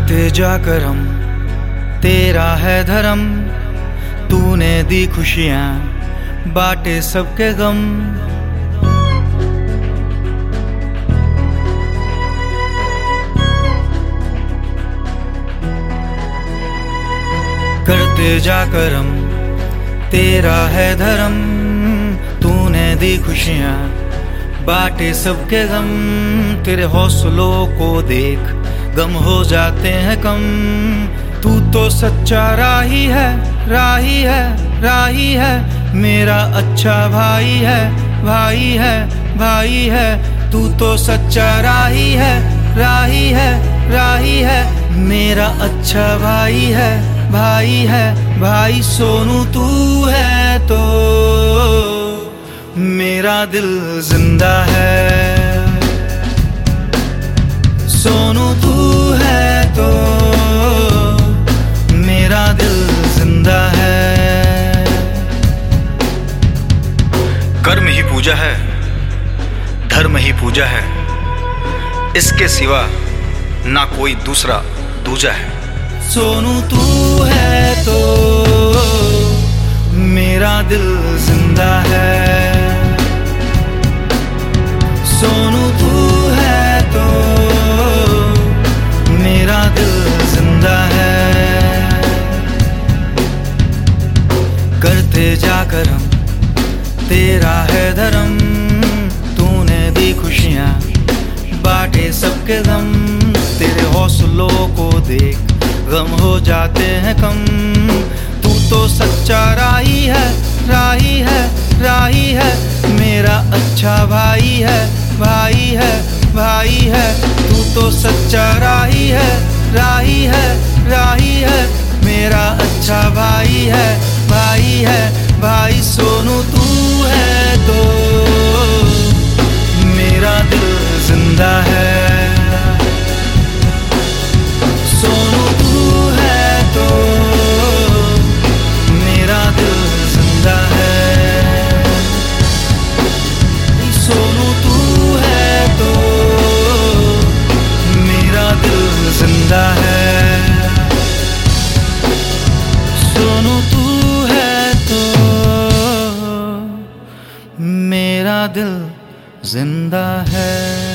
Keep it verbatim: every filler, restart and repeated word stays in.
करते जा करम, तेरा है धर्म। तूने दी खुशियां, बांटे सबके गम। करते जा करम, तेरा है धर्म। तूने दी खुशियां, बांटे सबके गम। तेरे हौसलों को देख गम हो जाते हैं कम। तू तो सच्चा राही है, राही है, राही है। मेरा अच्छा भाई है, भाई है, भाई है। तू तो सच्चा राही है, राही है, राही है। मेरा अच्छा भाई है, भाई है, भाई। सोनू तू है तो मेरा दिल जिंदा है। सोनू तू है तो मेरा दिल जिंदा है। कर्म ही पूजा है, धर्म ही पूजा है। इसके सिवा ना कोई दूसरा दूजा है। सोनू तू है तो मेरा दिल जिंदा है। सोनू तू है तो मेरा दिल जिंदा है। करते जा करम, तेरा है धर्म। तूने दी खुशियां, बांटे सबके गम। तेरे हौसलों को देख गम हो जाते हैं कम। तू तो सच्चा राही है, राही है, राही है। मेरा अच्छा भाई है, भाई है, भाई है। तू तो सच्चा राही है, राही है, राही है। मेरा अच्छा भाई है, भाई है, भाई। सोनू तू है तो मेरा दिल जिंदा है। सोनू तू है तो मेरा दिल जिंदा है। सोनू तू है तो मेरा दिल जिंदा है। सोनू तू है तो मेरा दिल जिंदा है।